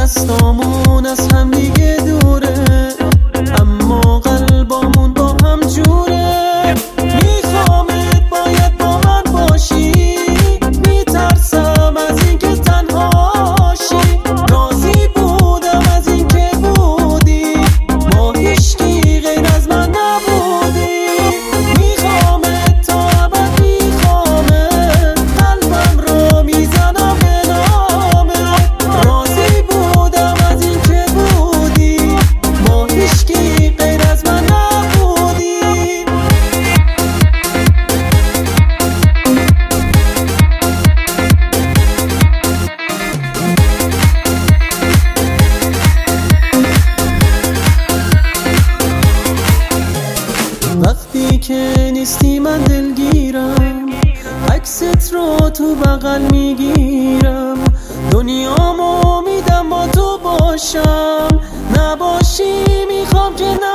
دستامون از هم دیگه دوره، اما قلبامون با هم جوره. میخوامت باید با من باشی، میترسم از این که تنهاشی. راضی بودم از این که بودی، با هیچکی غیر از من نبودی. میخوامت تا ابد، میخوامت، قلبم رو میزنم به نامت. راضی بودم از این که بودی، با هیچکی غیر از من نبودی. وقتی که نیستی من دلگیرم، عکست رو تو بغل میگیرم. دنیامو میدم با تو باشم، نباشی میخوام که